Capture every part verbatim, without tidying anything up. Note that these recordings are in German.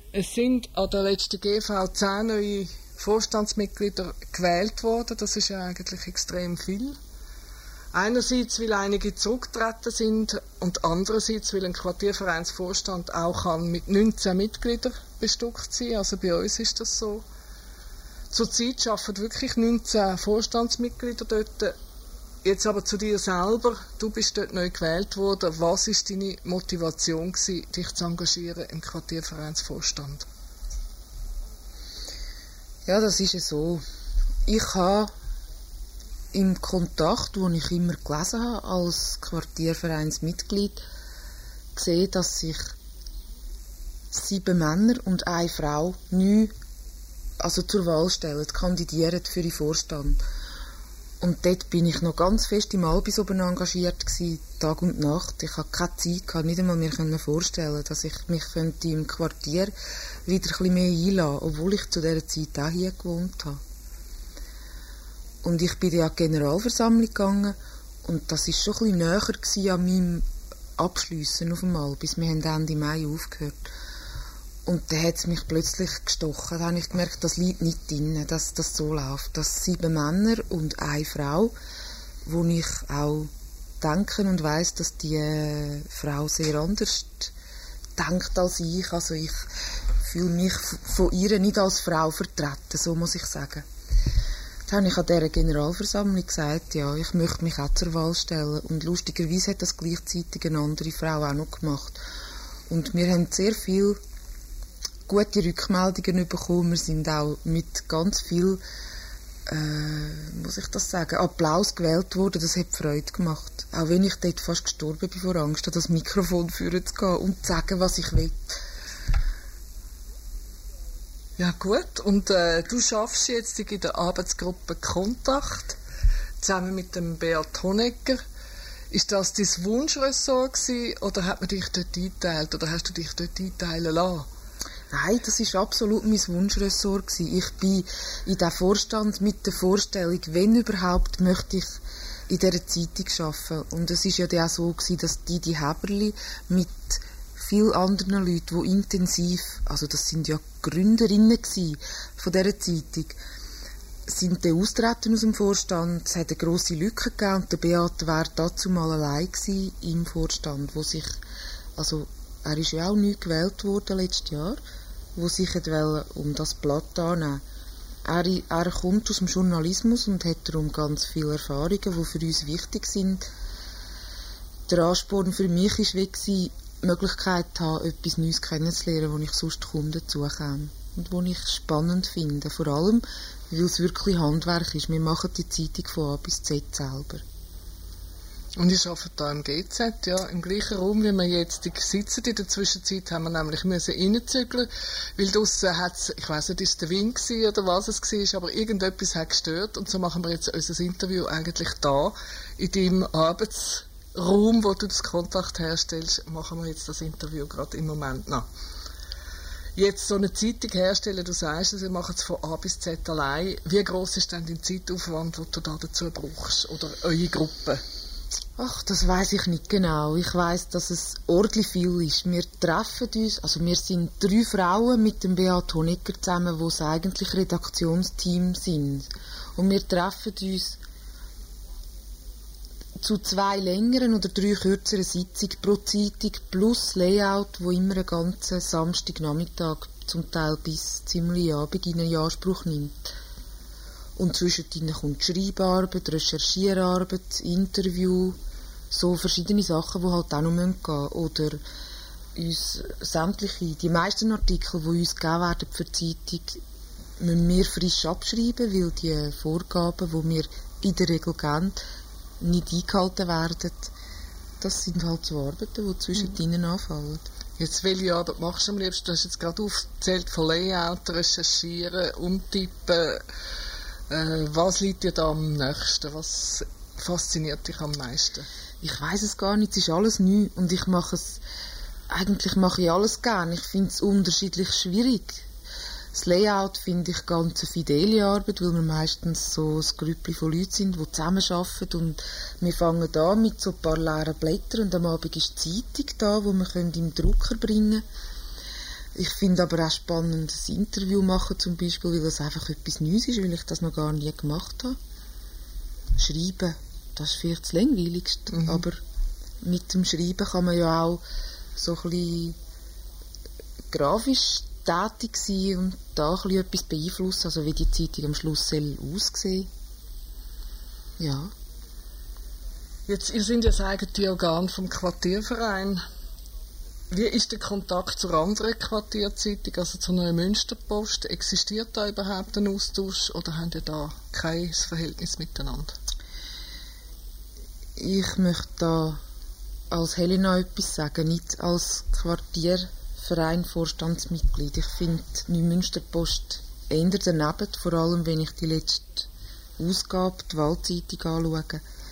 Es sind an der letzten G V zehn neue Vorstandsmitglieder gewählt worden. Das ist ja eigentlich extrem viel. Einerseits, weil einige zurückgetreten sind und andererseits, weil ein Quartiervereinsvorstand auch kann mit neunzehn Mitgliedern bestückt sein. Also bei uns ist das so. Zurzeit arbeiten wirklich neunzehn Vorstandsmitglieder dort. Jetzt aber zu dir selber. Du bist dort neu gewählt worden. Was war deine Motivation gewesen, dich zu engagieren im Quartiervereinsvorstand? Ja, das ist ja so. Ich habe im Kontakt, den ich immer gelesen habe, als Quartiervereinsmitglied, gesehen, dass sich sieben Männer und eine Frau neu also zur Wahl stellen, kandidieren für den Vorstand. Und dort bin ich noch ganz fest im Albis oben engagiert gewesen, Tag und Nacht. Ich hatte keine Zeit, kann nicht einmal mir vorstellen, dass ich mich im Quartier wieder ein bisschen mehr einlassen könnte, obwohl ich zu dieser Zeit auch hier gewohnt habe. Und ich bin dann an die Generalversammlung gegangen und das war schon ein bisschen näher gewesen an meinem Abschliessen auf dem Albis. Wir haben Ende Mai aufgehört. Und dann hat es mich plötzlich gestochen. Da habe ich gemerkt, das liegt nicht drin, dass das so läuft. Dass sieben Männer und eine Frau, wo ich auch denke und weiss, dass die äh, Frau sehr anders denkt als ich. Also ich fühle mich von ihr nicht als Frau vertreten, so muss ich sagen. Dann habe ich an dieser Generalversammlung gesagt, ja, ich möchte mich auch zur Wahl stellen. Und lustigerweise hat das gleichzeitig eine andere Frau auch noch gemacht. Und wir haben sehr viel gute Rückmeldungen bekommen. Wir sind auch mit ganz viel, äh, muss ich das sagen, Applaus gewählt worden. Das hat Freude gemacht. Auch wenn ich dort fast gestorben bin vor Angst, an das Mikrofon führen zu gehen und zu sagen, was ich will. Ja gut, und äh, du schaffst jetzt in der Arbeitsgruppe Kontakt zusammen mit dem Beat Honegger. Ist das dein Wunschressort gewesen, oder hat man dich dort eingeteilt oder hast du dich dort einteilen lassen? Nein, das war absolut mein Wunschressort gewesen. Ich bin in diesem Vorstand mit der Vorstellung, wenn überhaupt, möchte ich in dieser Zeitung arbeiten. Und es war ja dann auch so gewesen, dass Didi Häberli mit vielen anderen Leuten, die intensiv, also das sind ja Gründerinnen gewesen von dieser Zeitung, sind dann austreten aus dem Vorstand. Es hat eine grosse Lücke gegeben und der Beat war dazu mal allein gewesen im Vorstand, wo sich, also er ist ja auch neu gewählt worden letztes Jahr, wo sich um das Blatt annehmen. Er, er kommt aus dem Journalismus und hat darum ganz viele Erfahrungen, die für uns wichtig sind. Der Ansporn für mich war weg, die Möglichkeit zu haben, etwas Neues kennenzulernen, wo ich sonst kaum dazu komme. Und wo ich spannend finde. Vor allem, weil es wirklich Handwerk ist. Wir machen die Zeitung von A bis Z selber. Und ich arbeite hier im G Z, ja, im gleichen Raum, wie wir jetzt sitzen. In der Zwischenzeit haben wir nämlich müssen reinzügeln, weil draussen hat's, ich weiss nicht, ist es der Wind gewesen oder was es war, aber irgendetwas hat gestört. Und so machen wir jetzt unser Interview eigentlich da, in deinem Arbeitsraum, wo du das Kontakt herstellst, machen wir jetzt das Interview gerade im Moment noch. Jetzt so eine Zeitung herstellen, du sagst, wir machen es von A bis Z allein. Wie gross ist denn dein Zeitaufwand, den du da dazu brauchst? Oder eure Gruppe? Ach, das weiss ich nicht genau. Ich weiss, dass es ordentlich viel ist. Wir treffen uns, also wir sind drei Frauen mit dem Beat Honegger zusammen, die das eigentlich Redaktionsteam sind. Und wir treffen uns zu zwei längeren oder drei kürzeren Sitzungen pro Zeitung plus Layout, wo immer einen ganzen Samstagnachmittag, zum Teil bis ziemlich Abend in Anspruch nimmt. Und zwischendrin kommt Schreibarbeit, Recherchierarbeit, Interview, so verschiedene Sachen, die halt auch noch gehen müssen. Oder uns sämtliche, die meisten Artikel, die uns gegeben werden für die Zeitung, müssen wir frisch abschreiben, weil die Vorgaben, die wir in der Regel geben, nicht eingehalten werden. Das sind halt so Arbeiten, die zwischendrin anfallen. Jetzt, welche Arbeit machst du am liebsten? Du hast jetzt gerade aufgezählt von Layout, Recherchieren, Umtippen. Äh, was liegt dir da am nächsten? Was fasziniert dich am meisten? Ich weiss es gar nicht, es ist alles neu und ich mache es, eigentlich mache ich alles gerne. Ich finde es unterschiedlich schwierig. Das Layout finde ich ganz eine fidele Arbeit, weil wir meistens so ein Grüppli von Leuten sind, die zusammenarbeiten und wir fangen an mit so ein paar leeren Blättern und am Abend ist die Zeitung da, die wir im Drucker bringen können. Ich finde aber auch spannend, ein Interview machen zum Beispiel, weil das einfach etwas Neues ist, weil ich das noch gar nie gemacht habe. Schreiben, das ist vielleicht das Langweiligste, mhm. aber mit dem Schreiben kann man ja auch so ein bisschen grafisch tätig sein und da ein bisschen etwas beeinflussen, also wie die Zeitung am Schluss soll aussehen. Ja. Jetzt, ihr seid ja das eigene Organ vom Quartierverein. Wie ist der Kontakt zur anderen Quartierzeitung, also zur Neuen Münsterpost? Existiert da überhaupt ein Austausch oder habt ihr da kein Verhältnis miteinander? Ich möchte da als Helena etwas sagen, nicht als Quartierverein Vorstandsmitglied. Ich finde Neue Münsterpost eher daneben, vor allem wenn ich die letzte Ausgabe, die Wahlzeitung, anschaue.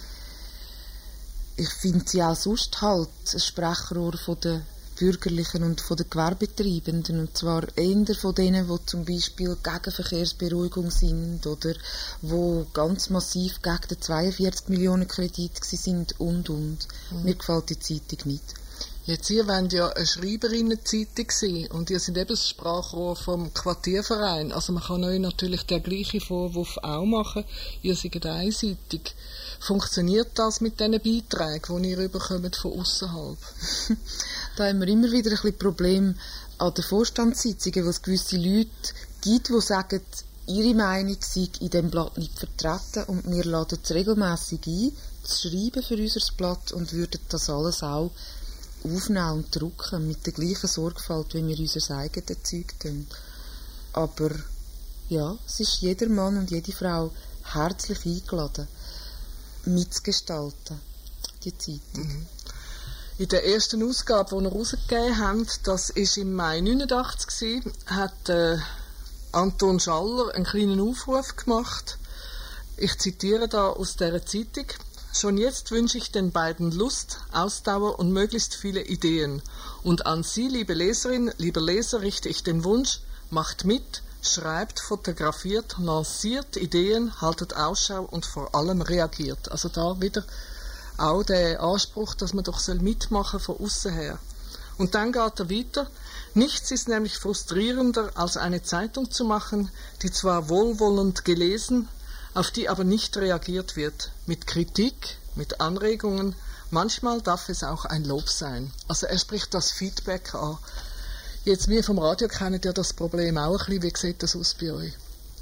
Ich finde sie auch sonst halt ein Sprachrohr von der Bürgerlichen und von den Gewerbetreibenden, und zwar eher von denen, die zum Beispiel gegen Verkehrsberuhigung sind oder die ganz massiv gegen den zweiundvierzig Millionen Kredit sind und, und. Mhm. Mir gefällt die Zeitung nicht. Jetzt, ihr wollt ja eine Schreiberinnen-Zeitung sein und ihr seid eben das Sprachrohr vom Quartierverein. Also man kann euch natürlich den gleichen Vorwurf auch machen. Ihr seid einseitig. Funktioniert das mit diesen Beiträgen, die ihr überkommt von ausserhalb? Da haben wir immer wieder ein bisschen Probleme an den Vorstandssitzungen, wo es gewisse Leute gibt, die sagen, ihre Meinung sei in diesem Blatt nicht vertreten, und wir laden es regelmässig ein, zu schreiben für unser Blatt, und würden das alles auch aufnehmen und drucken, mit der gleichen Sorgfalt, wie wir unser eigenes Zeug tun. Aber ja, es ist jeder Mann und jede Frau herzlich eingeladen, mitzugestalten, die Zeitung. Mhm. In der ersten Ausgabe, die wir rausgegeben haben, das war im Mai neunundachtzig, hat äh, Anton Schaller einen kleinen Aufruf gemacht. Ich zitiere da aus dieser Zeitung. Schon jetzt wünsche ich den beiden Lust, Ausdauer und möglichst viele Ideen. Und an Sie, liebe Leserin, lieber Leser, richte ich den Wunsch, macht mit, schreibt, fotografiert, lanciert Ideen, haltet Ausschau und vor allem reagiert. Also da wieder auch der Anspruch, dass man doch mitmachen soll von außen her. Und dann geht er weiter. Nichts ist nämlich frustrierender, als eine Zeitung zu machen, die zwar wohlwollend gelesen, auf die aber nicht reagiert wird. Mit Kritik, mit Anregungen, manchmal darf es auch ein Lob sein. Also er spricht das Feedback an. Jetzt, wir vom Radio kennen ja das Problem auch ein bisschen. Wie sieht das aus bei euch?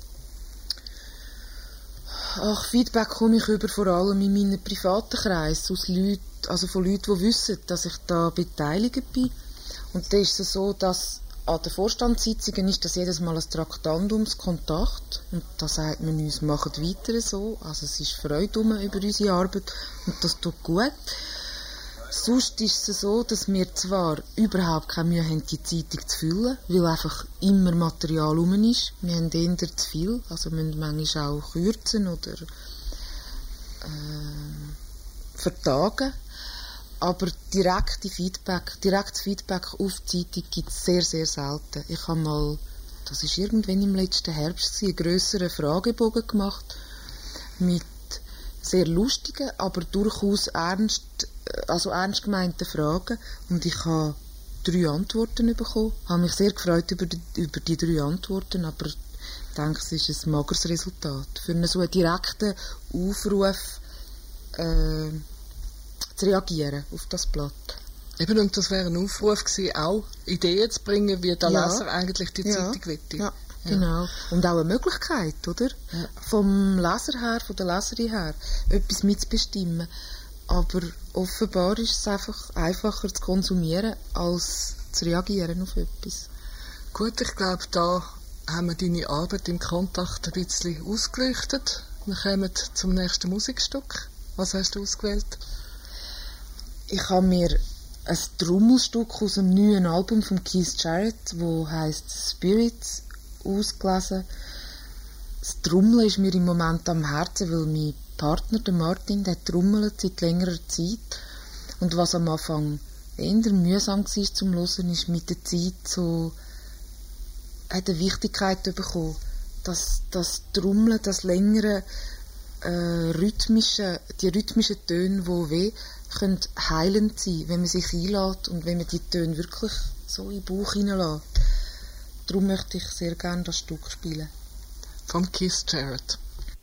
Ach, Feedback komme ich über vor allem in meinen privaten Kreis, aus Leuten, also von Leuten, die wissen, dass ich da beteiligt bin. Und da ist es so, dass an den Vorstandssitzungen ist das jedes Mal ein Traktandumskontakt. Und da sagt man uns, macht weiter so. Also es ist Freude über unsere Arbeit und das tut gut. Sonst ist es so, dass wir zwar überhaupt keine Mühe haben, die Zeitung zu füllen, weil einfach immer Material rum ist. Wir haben eher zu viel, also müssen manchmal auch kürzen oder äh, vertagen. Aber direkte Feedback, direktes Feedback auf die Zeitung gibt es sehr, sehr selten. Ich habe mal, das war irgendwann im letzten Herbst, einen grösseren Fragebogen gemacht mit sehr lustigen, aber durchaus ernst, also ernst gemeinten Fragen, und ich habe drei Antworten bekommen. Ich habe mich sehr gefreut über die, über die drei Antworten, aber ich denke, es ist ein mageres Resultat. Für einen so einen direkten Aufruf äh, zu reagieren auf das Blatt. Eben, und das wäre ein Aufruf gewesen, auch Ideen zu bringen, wie der Ja. Leser eigentlich die Ja. Zeitung wette. Ja, genau. Und auch eine Möglichkeit, oder? Ja. Vom Leser her, von der Leserin her, etwas mitzubestimmen. Aber offenbar ist es einfach einfacher zu konsumieren, als zu reagieren auf etwas. Gut, ich glaube, da haben wir deine Arbeit im Kontakt ein bisschen ausgeleuchtet. Wir kommen zum nächsten Musikstück. Was hast du ausgewählt? Ich habe mir ein Trommelstück aus dem neuen Album von Keith Jarrett, das heisst Spirits, ausgelesen. Das Trommeln ist mir im Moment am Herzen, weil mein Partner, der Martin, der trommelt seit längerer Zeit. Und was am Anfang eher mühsam war zum Hören, ist mit der Zeit so eine Wichtigkeit bekommen. Das, das Trommeln, das längere äh, rhythmische, die rhythmischen Töne, die weh, können heilend sein, wenn man sich einlässt und wenn man die Töne wirklich so in den Bauch hineinlässt. darum möchte ich sehr gerne das Stück spielen. Vom Keith Jarrett.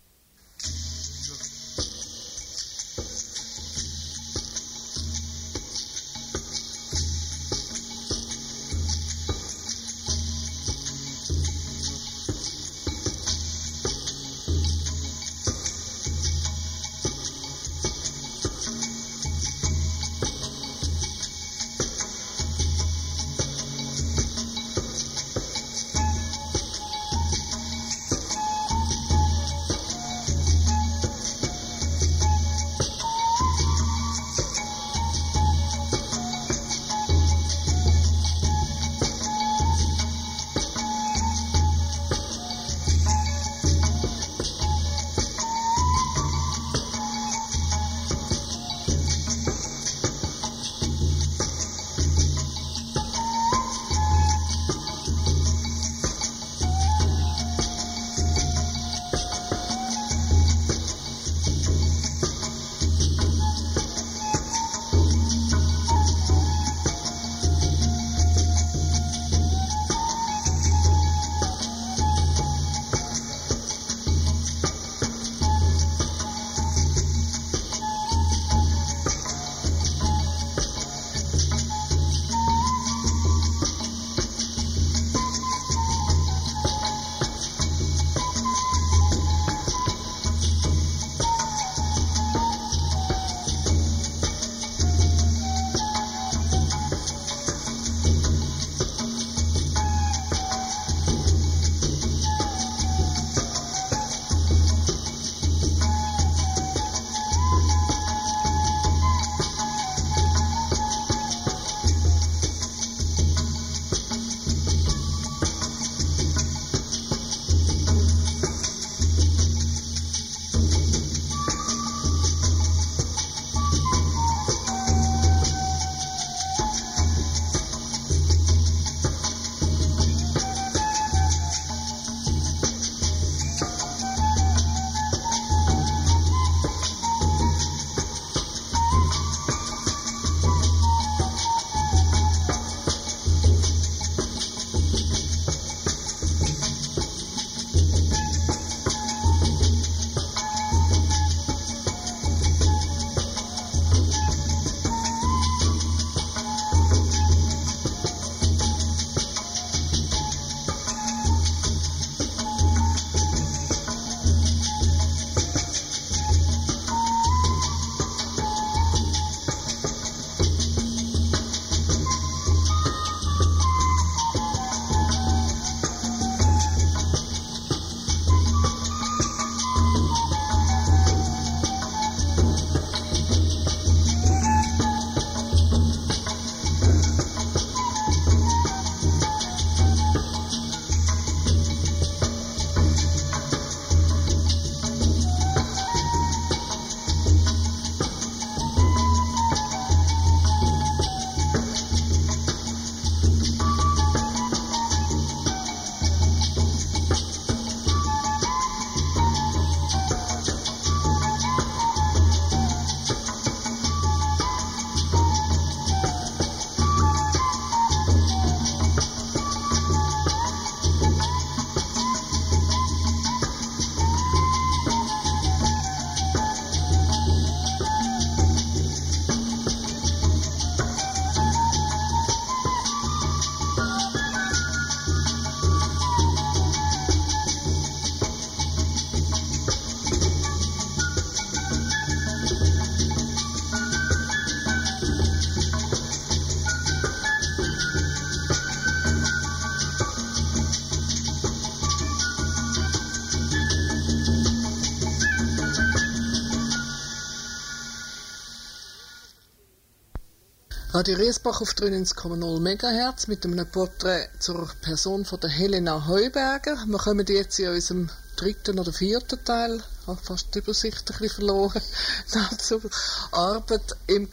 Radio Riesbach auf dreiundneunzig Komma null Megahertz mit einem Porträt zur Person von der Helena Heuberger. Wir kommen jetzt in unserem dritten oder vierten Teil, ich habe fast die Übersicht ein bisschen verloren, zur Arbeit im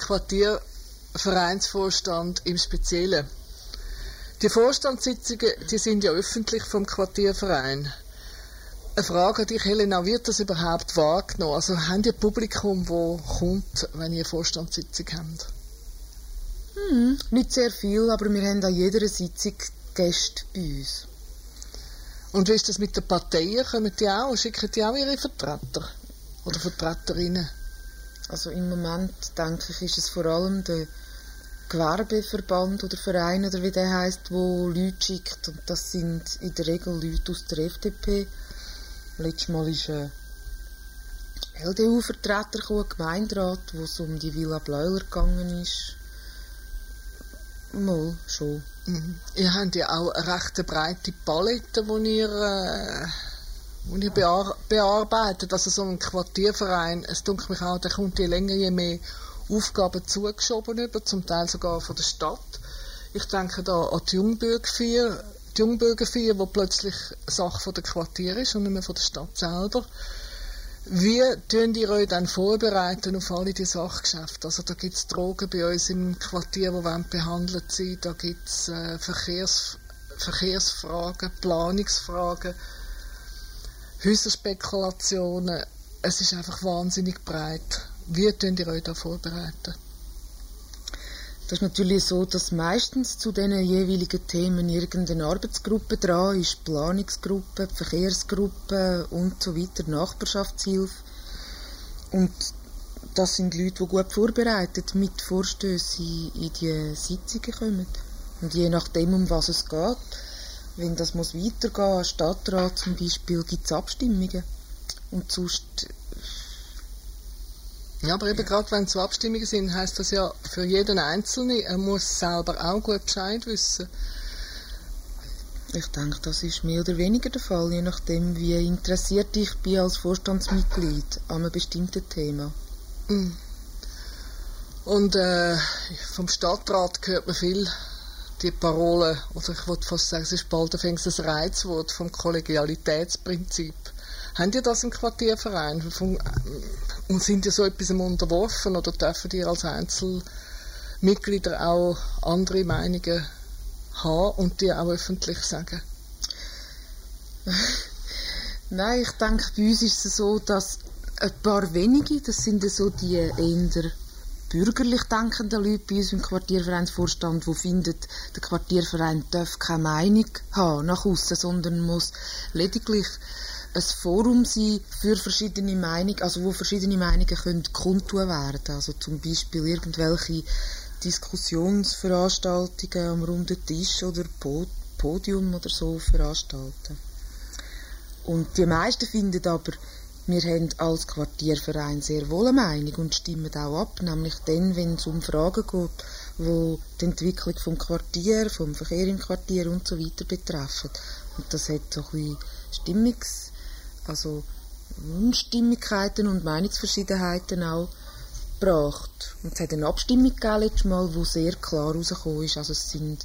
Quartiervereinsvorstand im Speziellen. Die Vorstandssitzungen, die sind ja öffentlich vom Quartierverein. Eine Frage an dich, Helena, wird das überhaupt wahrgenommen? Also habt ihr Publikum, das kommt, wenn ihr eine Vorstandssitzung habt? Hm, nicht sehr viel, aber wir haben an jeder Sitzung Gäste bei uns. Und wie ist das mit den Parteien? Kommen die auch? Schicken die auch ihre Vertreter? Oder Vertreterinnen? Also im Moment, denke ich, ist es vor allem der Gewerbeverband oder Verein, oder wie der heisst, wo Leute schickt. Und das sind in der Regel Leute aus der F D P. Letztes Mal ist ein L D U-Vertreter gekommen, ein Gemeinderat, wo es um die Villa Bleuler gegangen ist. Mal, schon. Mhm. Ihr habt ja auch eine recht breite Palette, die ihr, äh, wo ihr bear bearbeitet. Also so ein Quartierverein, es dunkelt mich auch, der kommt je länger, je mehr Aufgaben zugeschoben über, zum Teil sogar von der Stadt. Ich denke da an die Jungbürgerfeier, die Jungbürgerfeier, wo plötzlich eine Sache von der Quartier ist und nicht mehr von der Stadt selber. Wie tun ihr euch dann vorbereiten auf alle diese Sachgeschäfte? Also da gibt es Drogen bei uns im Quartier, die wollen behandelt sein, da gibt es äh, Verkehrs, Verkehrsfragen, Planungsfragen, Häuserspekulationen. Es ist einfach wahnsinnig breit. Wie tun ihr euch da vorbereiten? Das ist natürlich so, dass meistens zu diesen jeweiligen Themen irgendeine Arbeitsgruppe dran ist, Planungsgruppe, Verkehrsgruppe und so weiter, Nachbarschaftshilfe. Und das sind Leute, die gut vorbereitet mit Vorstößen in die Sitzungen kommen. Und je nachdem, um was es geht, wenn das muss weitergehen, Stadtrat zum Beispiel, gibt es Abstimmungen. Und sonst... Ja, aber eben gerade wenn es so Abstimmungen sind, heisst das ja für jeden Einzelnen, er muss selber auch gut Bescheid wissen. Ich denke, das ist mehr oder weniger der Fall, je nachdem, wie interessiert ich bin als Vorstandsmitglied an einem bestimmten Thema. Mm. Und äh, vom Stadtrat hört man viel die Parole, oder ich wollte fast sagen, es ist bald ein Reizwort vom Kollegialitätsprinzip. Habt ihr das im Quartierverein? Und sind ihr so etwas unterworfen oder dürfen ihr als Einzelmitglieder auch andere Meinungen haben und die auch öffentlich sagen? Nein, ich denke, bei uns ist es so, dass ein paar wenige, das sind so die eher bürgerlich denkenden Leute bei uns im Quartiervereinsvorstand, die finden, der Quartierverein darf keine Meinung haben nach aussen, sondern muss lediglich ein Forum sein für verschiedene Meinungen, also wo verschiedene Meinungen können kundtun werden. Also zum Beispiel irgendwelche Diskussionsveranstaltungen am runden Tisch oder Podium oder so veranstalten. Und die meisten finden aber, wir haben als Quartierverein sehr wohl eine Meinung und stimmen auch ab, nämlich dann, wenn es um Fragen geht, die die Entwicklung vom Quartier, vom Verkehr im Quartier und so weiter betreffen. Und das hat so ein bisschen Stimmungs- also Unstimmigkeiten und Meinungsverschiedenheiten auch gebracht. Und es hat eine Abstimmung gegeben letztes Mal, die sehr klar herausgekommen ist. Also es sind,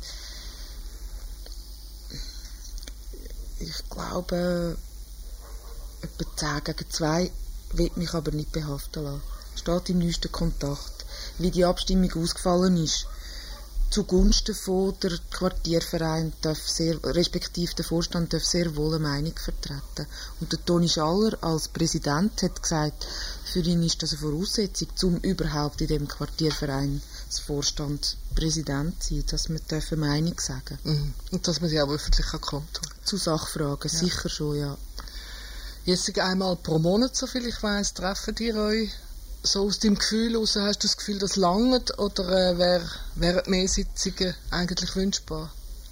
ich glaube, etwa zehn gegen zwei, will mich aber nicht behaften lassen. Steht im neuesten Kontakt, wie die Abstimmung ausgefallen ist. Zugunsten von der Quartierverein darf sehr, respektive der Vorstand darf sehr wohl eine Meinung vertreten. Und der Toni Schaller als Präsident hat gesagt, für ihn ist das eine Voraussetzung, um überhaupt in dem Quartierverein als Vorstand Präsident zu sein, dass man eine Meinung sagen darf. Mhm. Und dass man sie auch öffentlich kundtun kann. Zu Sachfragen, ja. Sicher schon, ja. Jetzt einmal pro Monat, so viel ich weiss, treffen ihr euch? So aus deinem Gefühl heraus, hast du das Gefühl, das langt oder äh, wären wär mehr Sitzungen eigentlich wünschbar?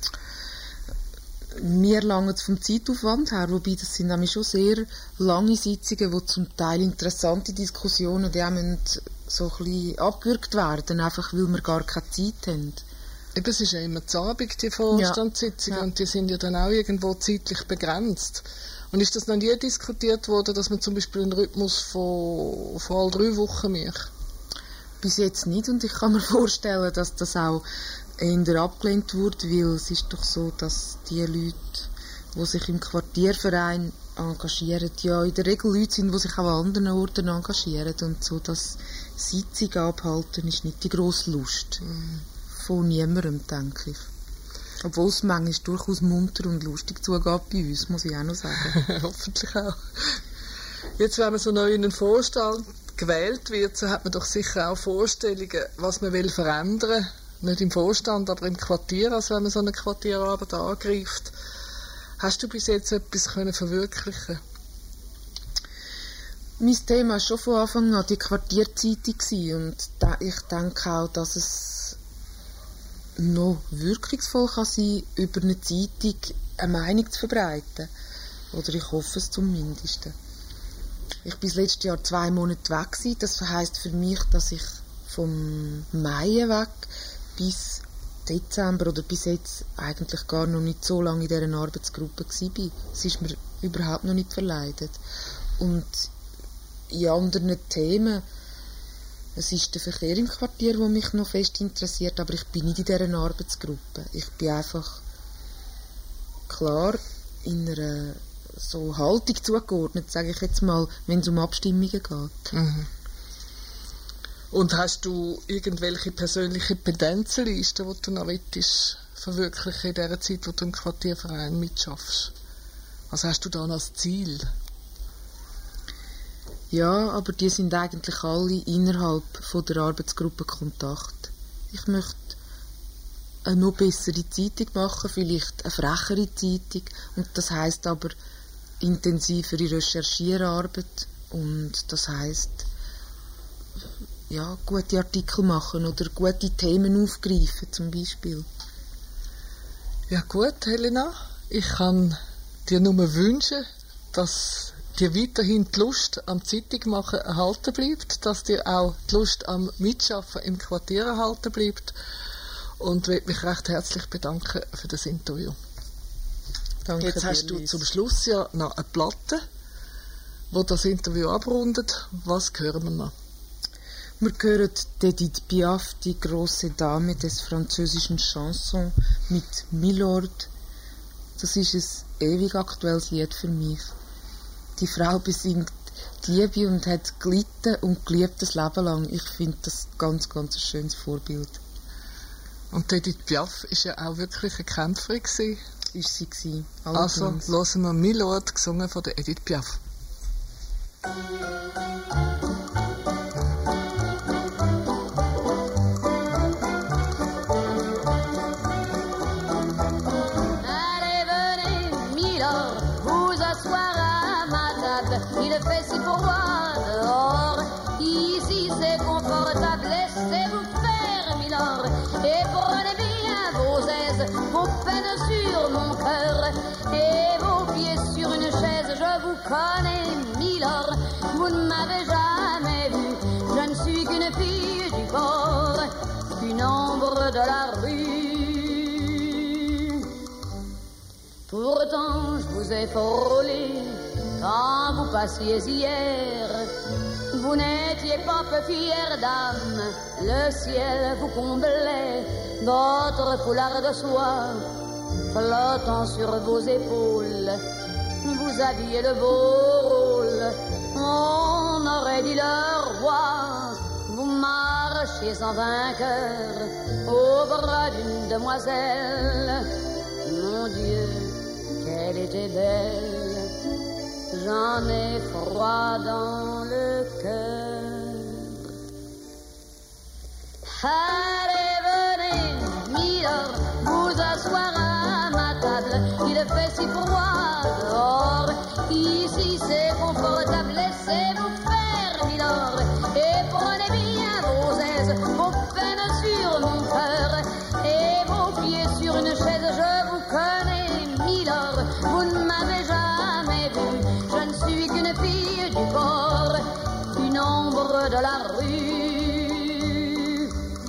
Mir langt es vom Zeitaufwand her, wobei das sind nämlich schon sehr lange Sitzungen, wo zum Teil interessante Diskussionen, die haben so ein bisschen abgewürgt werden, einfach weil wir gar keine Zeit haben. Eben, es ist ja immer zu Abend, die Vorstandssitzungen, ja. Und die sind ja dann auch irgendwo zeitlich begrenzt. Und ist das noch nie diskutiert worden, dass man zum Beispiel einen Rhythmus von, von all drei Wochen macht? Bis jetzt nicht, und ich kann mir vorstellen, dass das auch eher abgelehnt wird, weil es ist doch so, dass die Leute, die sich im Quartierverein engagieren, ja in der Regel Leute sind, die sich auch an anderen Orten engagieren, und so das Sitzung abhalten ist nicht die grosse Lust. Mhm. Von niemandem, denke ich. Obwohl es manchmal durchaus munter und lustig zugeht bei uns, muss ich auch noch sagen. Hoffentlich auch. Jetzt, wenn man so neu in einen Vorstand gewählt wird, so hat man doch sicher auch Vorstellungen, was man will verändern. Nicht im Vorstand, aber im Quartier, also wenn man so eine Quartierarbeit angreift. Hast du bis jetzt etwas können verwirklichen? Mein Thema war schon von Anfang an die Quartierzeitung und ich denke auch, dass es noch wirkungsvoll kann sein, über eine Zeitung eine Meinung zu verbreiten. Oder ich hoffe es zumindest. Ich war letztes Jahr zwei Monate weg gewesen. Das heisst für mich, dass ich vom Mai weg bis Dezember oder bis jetzt eigentlich gar noch nicht so lange in dieser Arbeitsgruppe war. Es ist mir überhaupt noch nicht verleidet. Und in anderen Themen, es ist der Verkehr im Quartier, der mich noch fest interessiert, aber ich bin nicht in dieser Arbeitsgruppe. Ich bin einfach klar in einer so Haltung zugeordnet, sage ich jetzt mal, wenn es um Abstimmungen geht. Mhm. Und hast du irgendwelche persönliche Pedenzellisten, die du noch willst, verwirklichen in dieser Zeit, wo du im Quartierverein mitschaffst? Was hast du da als Ziel? Ja, aber die sind eigentlich alle innerhalb von der Arbeitsgruppe Kontakt. Ich möchte eine noch bessere Zeitung machen, vielleicht eine frechere Zeitung. Und das heisst aber intensivere Recherchierarbeit. Und das heisst, ja, gute Artikel machen oder gute Themen aufgreifen, zum Beispiel. Ja gut, Helena, ich kann dir nur wünschen, dass dir weiterhin die Lust am Zeitung machen erhalten bleibt, dass dir auch die Lust am Mitschaffen im Quartier erhalten bleibt. Und ich möchte mich recht herzlich bedanken für das Interview. Danke. Jetzt hast du zum Schluss ja noch eine Platte, wo das Interview abrundet. Was hören wir noch? Wir hören Edith Piaf, die große Dame des französischen Chansons, mit Milord. Das ist ein ewig aktuelles Lied für mich. Die Frau besingt die Liebe und hat gelitten und geliebt das Leben lang. Ich finde das ganz, ganz ein schönes Vorbild. Und Edith Piaf war ja auch wirklich eine Kämpferin gewesen. Ist sie gewesen. Also hören wir Milord, gesungen von der Edith Piaf. Il fait si froid dehors, ici c'est confortable, laissez-vous faire, milord, et prenez bien vos aises, vos peines sur mon cœur, et vos pieds sur une chaise, je vous connais, milord, vous ne m'avez jamais vu, je ne suis qu'une fille du port, une ombre de la rue. Pourtant je vous ai frôlé quand vous passiez hier, vous n'étiez pas peu fière d'âme, le ciel vous comblait, votre foulard de soie flottant sur vos épaules, vous aviez le beau rôle, on aurait dit le roi, vous marchiez en vainqueur au bras d'une demoiselle, mon Dieu, qu'elle était belle. J'en ai froid dans le cœur. Allez, venez, milord, vous asseoir à ma table. Il fait si froid dehors. Ici c'est confortable. Laissez-vous faire, milord, et prenez bien vos aises, vos peines sur mon cœur, et vos pieds sur une chaise. Je vous connais, milord, vous ne m'avez jamais vu. Je ne suis qu'une fille du port, une ombre de la rue.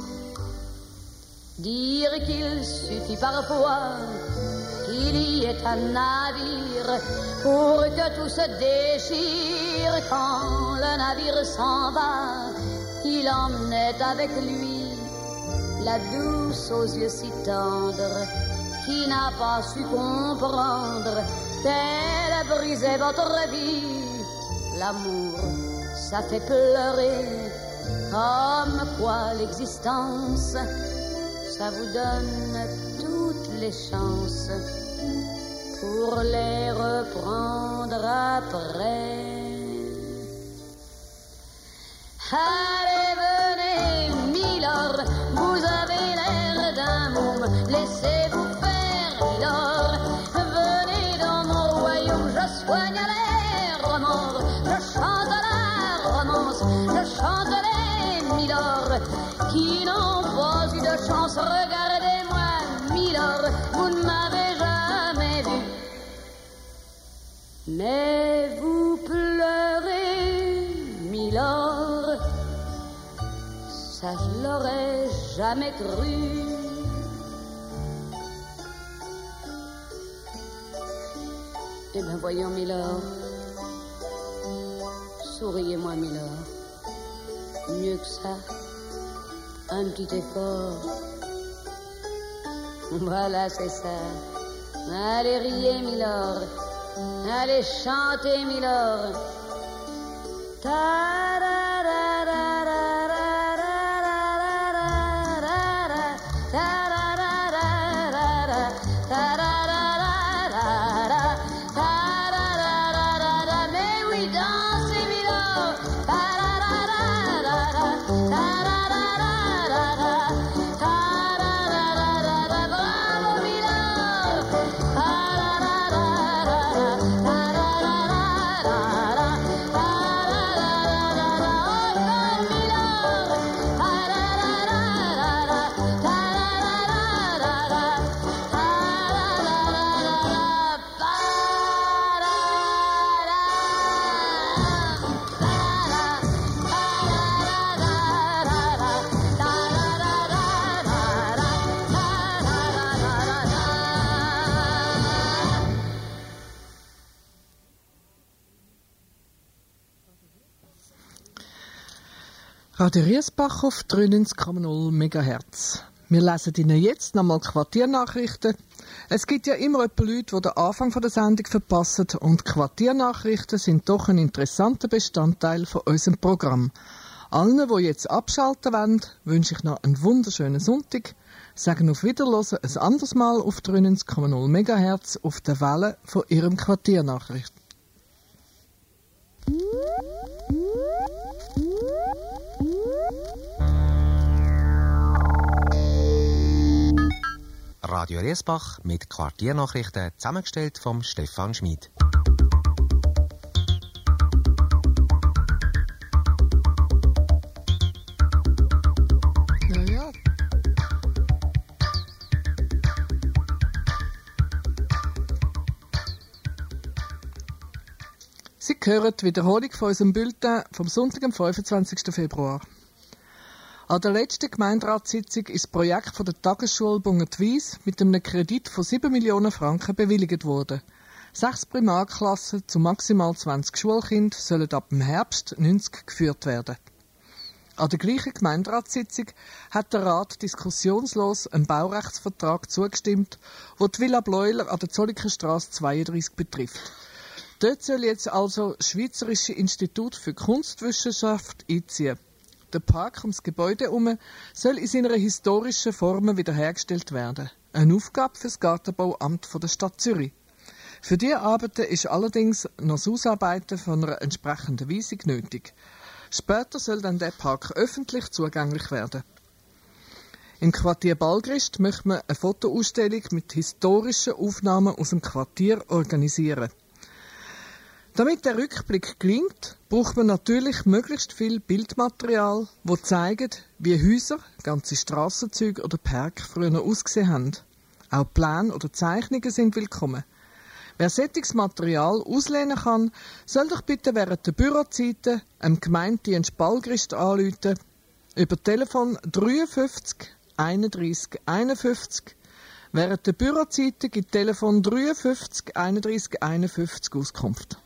Dire qu'il suffit parfois qu'il y ait un navire pour que tout se déchire. Quand le navire s'en va, il emmenait avec lui la douce aux yeux si tendres qui n'a pas su comprendre qu'elle brisait votre vie. L'amour, ça fait pleurer, comme quoi l'existence, ça vous donne toutes les chances pour les reprendre après. Allez, venez, milord, vous avez l'air d'un môme, laissez-vous faire, milord, venez donc. qui n'ont pas eu de chance. Regardez-moi, Milord, vous ne m'avez jamais vu. Mais vous pleurez, Milord, ça je l'aurais jamais cru. Eh bien voyons, Milord, souriez-moi, Milord. Mieux que ça, un petit effort. Voilà, c'est ça. Allez, riez, Milord. Allez, chantez, Milord. Mais oui, dansez, Milord. Bravo, Milord. Radio Riesbach auf neunundneunzig Komma null Megahertz. Wir lesen Ihnen jetzt nochmal Quartiernachrichten. Es gibt ja immer etwa Leute, die den Anfang der Sendung verpassen, und Quartiernachrichten sind doch ein interessanter Bestandteil von unserem Programm. Allen, die jetzt abschalten wollen, wünsche ich noch einen wunderschönen Sonntag. Sagen auf Wiederhören ein anderes Mal auf neunundneunzig Komma null Megahertz auf der Welle von Ihrem Quartiernachrichten. Radio Riesbach mit Quartiernachrichten, zusammengestellt vom Stefan Schmid. Ja, ja. Sie hören die Wiederholung von unserem Bulletin vom Sonntag, am fünfundzwanzigsten Februar. An der letzten Gemeinderatssitzung ist das Projekt von der Tagesschule Bungertwies mit einem Kredit von sieben Millionen Franken bewilligt worden. Sechs Primarklassen zu maximal zwanzig Schulkindern sollen ab dem Herbst neunzig geführt werden. An der gleichen Gemeinderatssitzung hat der Rat diskussionslos einem Baurechtsvertrag zugestimmt, der die Villa Bleuler an der Zollikerstrasse zweiunddreissig betrifft. Dort soll jetzt also das Schweizerische Institut für Kunstwissenschaft einziehen. Der Park ums Gebäude herum soll in seiner historischen Form wiederhergestellt werden. Eine Aufgabe für das Gartenbauamt der Stadt Zürich. Für diese Arbeiten ist allerdings noch das Ausarbeiten von einer entsprechenden Weisung nötig. Später soll dann der Park öffentlich zugänglich werden. Im Quartier Balgrist möchte man eine Fotoausstellung mit historischen Aufnahmen aus dem Quartier organisieren. Damit der Rückblick gelingt, braucht man natürlich möglichst viel Bildmaterial, das zeigt, wie Häuser, ganze Strassenzüge oder Parks früher ausgesehen haben. Auch Pläne oder Zeichnungen sind willkommen. Wer solches Material auslehnen kann, soll doch bitte während der Bürozeiten einem Gemeindedienst Balgrist anrufen, über Telefon dreiundfünfzig einunddreissig einundfünfzig. Während der Bürozeiten gibt Telefon dreiundfünfzig einunddreissig einundfünfzig Auskunft.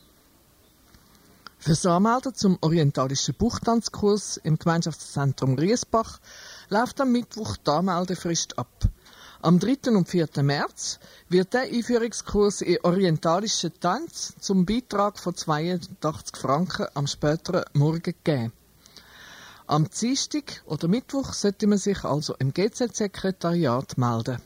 Fürs Anmelden zum orientalischen Buchtanzkurs im Gemeinschaftszentrum Riesbach läuft am Mittwoch die Anmeldefrist ab. Am dritten und vierten März wird der Einführungskurs in orientalischen Tanz zum Beitrag von zweiundachtzig Franken am späteren Morgen gegeben. Am Dienstag oder Mittwoch sollte man sich also im G Z-Sekretariat melden.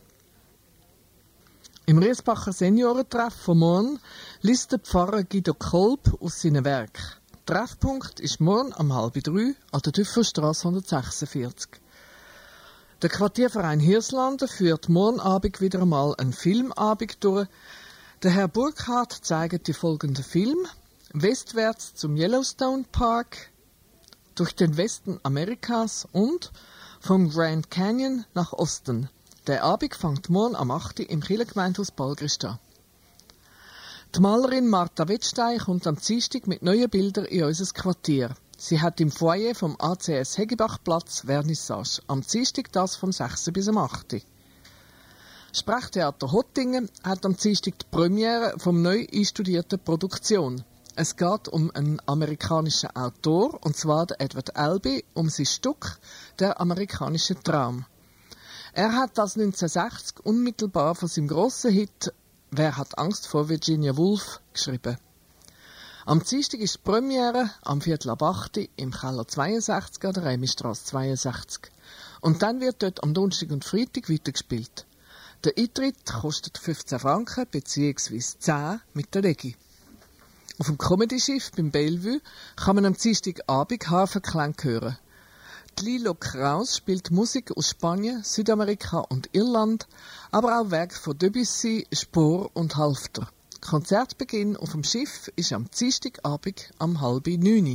Im Riesbacher Seniorentreff von morgen liest der Pfarrer Guido Kolb aus seinen Werken. Treffpunkt ist morgen um halb drei an der Düffelstrasse hundertsechsundvierzig. Der Quartierverein Hirslanden führt morgen Abend wieder einmal einen Filmabend durch. Der Herr Burkhardt zeigt die folgenden Filme: Westwärts zum Yellowstone Park, durch den Westen Amerikas und vom Grand Canyon nach Osten. Der Abend fängt morgen am acht Uhr im Kirchengemeindehaus Balgrist an. Die Malerin Martha Wettstein kommt am Dienstag mit neuen Bildern in unser Quartier. Sie hat im Foyer vom A C S Hegebachplatz Vernissage. Am Dienstag das vom sechs bis am acht Uhr. Sprechtheater Hottingen hat am Dienstag die Premiere vom neu einstudierten Produktion. Es geht um einen amerikanischen Autor, und zwar den Edward Albee, um sein Stück «Der amerikanische Traum». Er hat das neunzehnhundertsechzig unmittelbar von seinem grossen Hit «Wer hat Angst vor Virginia Woolf» geschrieben. Am Dienstag ist die Premiere am Viertel ab acht Uhr im Keller zweiundsechzig an der Remistrasse zweiundsechzig. Und dann wird dort am Donnerstag und Freitag weitergespielt. Der Eintritt kostet fünfzehn Franken bzw. zehn mit der Legi. Auf dem Comedy-Schiff beim Bellevue kann man am Dienstagabend Hafenklang hören. Die Lilo Kraus spielt Musik aus Spanien, Südamerika und Irland, aber auch Werke von Debussy, Spohr und Halfter. Konzertbeginn auf dem Schiff ist am Dienstagabend um halb neun.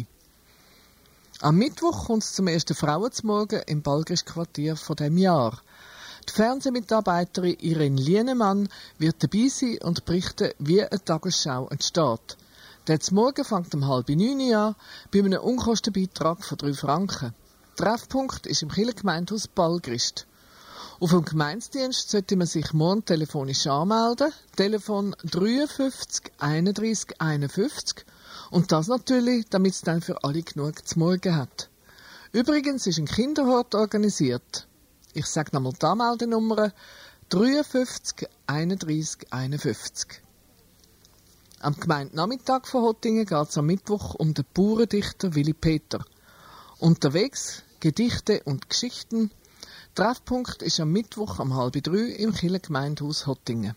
Am Mittwoch kommt es zum ersten Frauenzmorgen im Balgrist-Quartier von diesem Jahr. Die Fernsehmitarbeiterin Irene Lienemann wird dabei sein und berichten, wie eine Tagesschau entsteht. Der Morgen fängt um halb neun an, bei einem Unkostenbeitrag von drei Franken. Treffpunkt ist im Kirchengemeindehaus Balgrist. Auf dem Gemeindedienst sollte man sich morgen telefonisch anmelden. Telefon fünf drei einunddreißig einundfünfzig. Und das natürlich, damit es dann für alle genug zu morgen hat. Übrigens ist ein Kinderhort organisiert. Ich sage nochmal die Anmeldenummer fünf drei einunddreißig einundfünfzig. Am Gemeindenachmittag von Hottingen geht es am Mittwoch um den Bauerndichter Willi Peter. Unterwegs Gedichte und Geschichten. Treffpunkt ist am Mittwoch um halb drei im Kirchengemeindehaus Hottingen.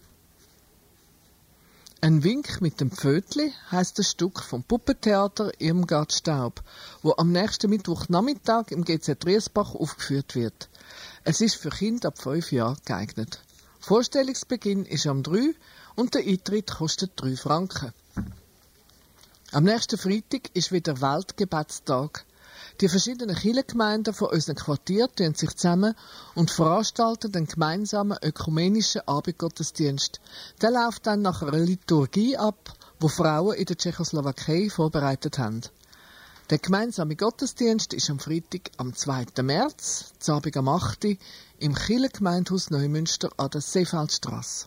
Ein Wink mit dem Pfötli heisst das Stück vom Puppentheater Irmgard Staub, wo am nächsten Mittwochnachmittag im G Z Riesbach aufgeführt wird. Es ist für Kinder ab fünf Jahren geeignet. Vorstellungsbeginn ist am drei und der Eintritt kostet drei Franken. Am nächsten Freitag ist wieder Weltgebetstag. Die verschiedenen Kirchengemeinden von unserem Quartier tun sich zusammen und veranstalten den gemeinsamen ökumenischen Abendgottesdienst. Der läuft dann nach einer Liturgie ab, wo Frauen in der Tschechoslowakei vorbereitet haben. Der gemeinsame Gottesdienst ist am Freitag, am zweiten März, zu Abend am acht Uhr, im Kirchengemeindehaus Neumünster an der Seefeldstrasse.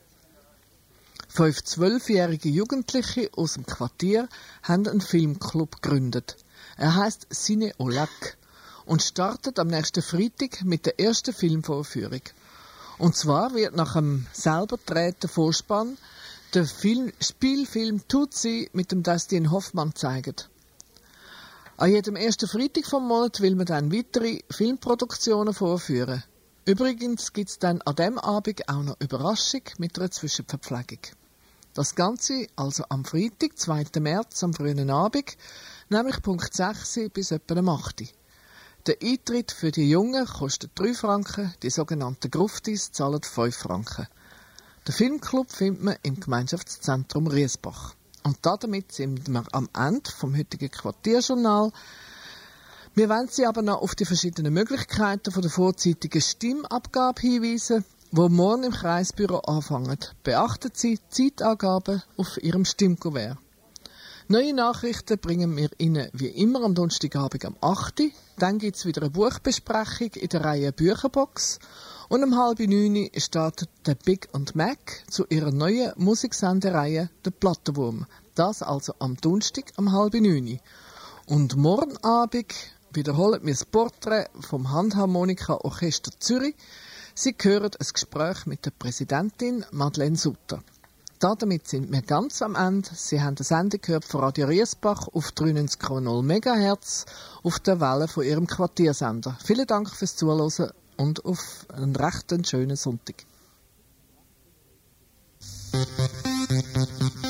Fünf zwölfjährige Jugendliche aus dem Quartier haben einen Filmclub gegründet. Er heisst Cine au Lac und startet am nächsten Freitag mit der ersten Filmvorführung. Und zwar wird nach einem selber gedrehten Vorspann der Film, Spielfilm Tutsi mit dem Dustin Hoffmann gezeigt. An jedem ersten Freitag vom Monat will man dann weitere Filmproduktionen vorführen. Übrigens gibt es dann an diesem Abend auch noch Überraschung mit einer Zwischenverpflegung. Das Ganze also am Freitag, zweiten März, am frühen Abend, nämlich Punkt sechs bis etwa um acht Uhr. Der Eintritt für die Jungen kostet drei Franken, die sogenannten Gruftis zahlen fünf Franken. Den Filmclub findet man im Gemeinschaftszentrum Riesbach. Und damit sind wir am Ende vom heutigen Quartierjournal. Wir wollen Sie aber noch auf die verschiedenen Möglichkeiten von der vorzeitigen Stimmabgabe hinweisen, die morgen im Kreisbüro anfangen. Beachten Sie die Zeitangaben auf Ihrem Stimmkuvert. Neue Nachrichten bringen wir Ihnen wie immer am Donnerstagabend um acht Uhr. Dann gibt es wieder eine Buchbesprechung in der Reihe Bücherbox. Und um halb neun Uhr startet der Big und Mac zu ihrer neuen Musiksendereihe «Der Plattenwurm». Das also am Donnerstag um halb neun Uhr. Und morgen Abend wiederholen wir das Porträt vom Handharmonika-Orchester Zürich. Sie hören ein Gespräch mit der Präsidentin Madeleine Sutter. Damit sind wir ganz am Ende. Sie haben eine Sendung gehört von Radio Riesbach auf dreiundneunzig Komma null Megahertz auf der Welle von Ihrem Quartiersender. Vielen Dank fürs Zuhören und auf einen recht schönen Sonntag.